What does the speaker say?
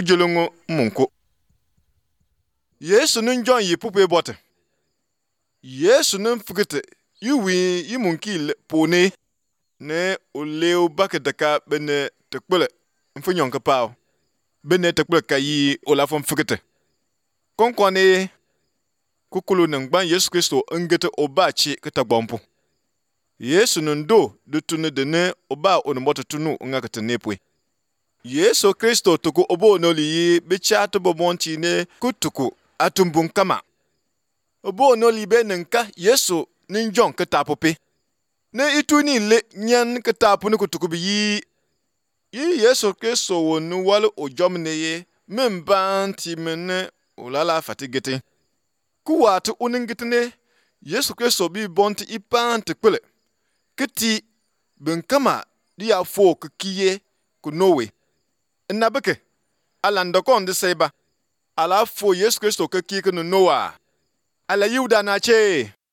julungu munku. Yesu nun John yi pupe bote. Yesu nun fugite yiwi yimunki pone ne oleo bakedaka bene tekpele mfunyon ka paw. Bene tekpele kayi olafon fugite. Konkwane kukulu nangban Yesu Kristo ngete obachi kitagbompu. Yesu nundo dutune dene oba onumoto tunu ngakete nepwe. Yesu Kristo tuku obo noli yi bichatu bobonti ne kutuku atumbun kama. Obo noli be nka Yesu ninjon kitapope. Ne itu ni le nyan kitapu ni kutuku bi yi Yesu Kristo wonu wale ojomne ye membanti mene ulala fatigete. Kuwatu uningitene Yesu Kristo bi bonti ipanti kwele. Kiti benkama dia fo kiye kunowe. Nabeke alandokon de seba ala fo Yesu Kristo kiye kuno Noah. Ala yuda na che.